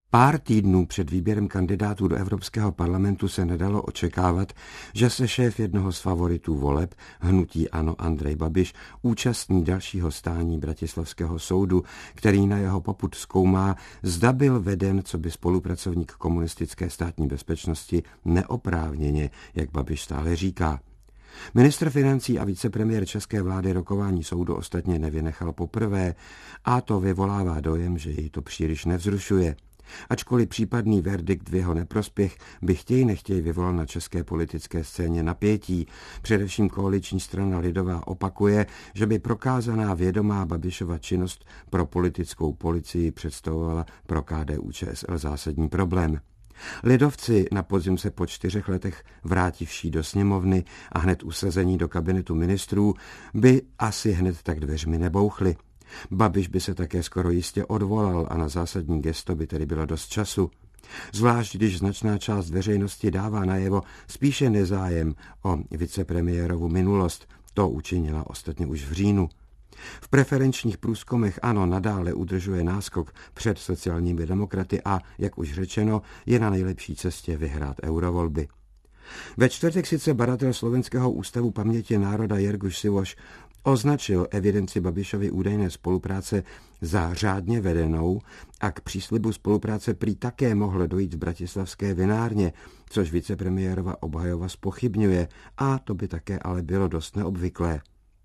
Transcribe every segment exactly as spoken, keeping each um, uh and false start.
Pár týdnů před výběrem kandidátů do Evropského parlamentu se nedalo očekávat, že se šéf jednoho z favoritů voleb, hnutí ANO Andrej Babiš, účastní dalšího stání bratislavského soudu, který na jeho popud zkoumá, zda byl veden coby spolupracovník komunistické státní bezpečnosti neoprávněně, jak Babiš stále říká. Ministr financí a vicepremiér české vlády rokování soudu ostatně nevynechal poprvé a to vyvolává dojem, že jej to příliš nevzrušuje. Ačkoliv případný verdikt v jeho neprospěch by chtěj nechtěj vyvolal na české politické scéně napětí, především koaliční strana Lidová opakuje, že by prokázaná vědomá Babišova činnost pro politickou policii představovala pro K D U Č S L zásadní problém. Lidovci na podzim se po čtyřech letech vrátivší do sněmovny a hned usazení do kabinetu ministrů by asi hned tak dveřmi nebouchli. Babiš by se také skoro jistě odvolal a na zásadní gesto by tedy bylo dost času. Zvlášť, když značná část veřejnosti dává najevo spíše nezájem o vicepremiérovu minulost, to učinila ostatně už v říjnu. V preferenčních průzkumech ANO nadále udržuje náskok před sociálními demokraty a, jak už řečeno, je na nejlepší cestě vyhrát eurovolby. Ve čtvrtek sice badatel Slovenského ústavu paměti národa Jerguš Sivoš označil evidenci Babišovy údajné spolupráce za řádně vedenou a k příslibu spolupráce prý také mohlo dojít v bratislavské vinárně, což vicepremiérova obhajoba zpochybňuje a to by také ale bylo dost neobvyklé.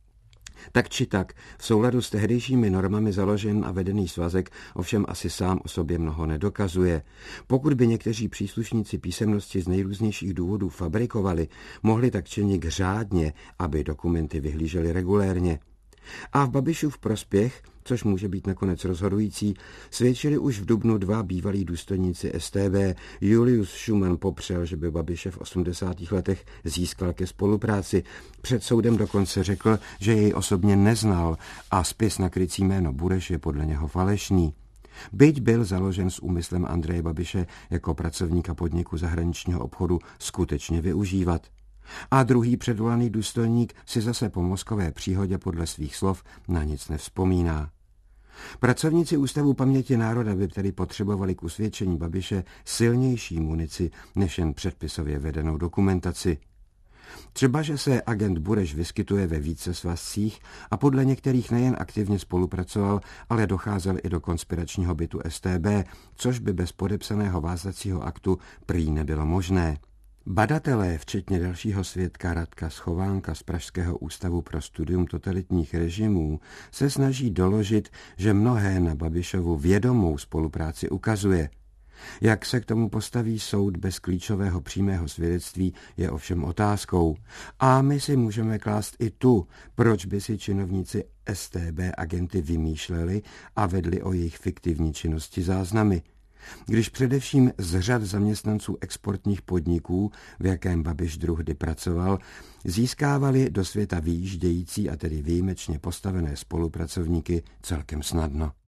Tak či tak, v souladu s tehdejšími normami založen a vedený svazek ovšem asi sám o sobě mnoho nedokazuje. Pokud by někteří příslušníci písemnosti z nejrůznějších důvodů fabrikovali, mohli tak činit řádně, aby dokumenty vyhlížely regulérně. A v Babišův prospěch, což může být nakonec rozhodující, svědčili už v dubnu dva bývalí důstojníci S T B. Julius Schumann popřel, že by Babiše v osmdesátých letech získal ke spolupráci. Před soudem dokonce řekl, že jej osobně neznal a spis na krycí jméno Bureš je podle něho falešný. Byť byl založen s úmyslem Andreje Babiše jako pracovníka podniku zahraničního obchodu skutečně využívat. A druhý předvolaný důstojník si zase po mozkové příhodě podle svých slov na nic nevzpomíná. Pracovníci Ústavu paměti národa by tedy potřebovali k usvědčení Babiše silnější munici než jen předpisově vedenou dokumentaci. Třeba, že se agent Bureš vyskytuje ve více svazcích a podle některých nejen aktivně spolupracoval, ale docházel i do konspiračního bytu S T B, což by bez podepsaného vázacího aktu prý nebylo možné. Badatelé, včetně dalšího svědka Radka Schovánka z Pražského ústavu pro studium totalitních režimů, se snaží doložit, že mnohé na Babišovu vědomou spolupráci ukazuje. Jak se k tomu postaví soud bez klíčového přímého svědectví, je ovšem otázkou. A my si můžeme klást i tu, proč by si činovníci S T B agenty vymýšleli a vedli o jejich fiktivní činnosti záznamy. Když především z řad zaměstnanců exportních podniků, v jakém Babiš druhdy pracoval, získávali do světa vyjíždějící a tedy výjimečně postavené spolupracovníky celkem snadno.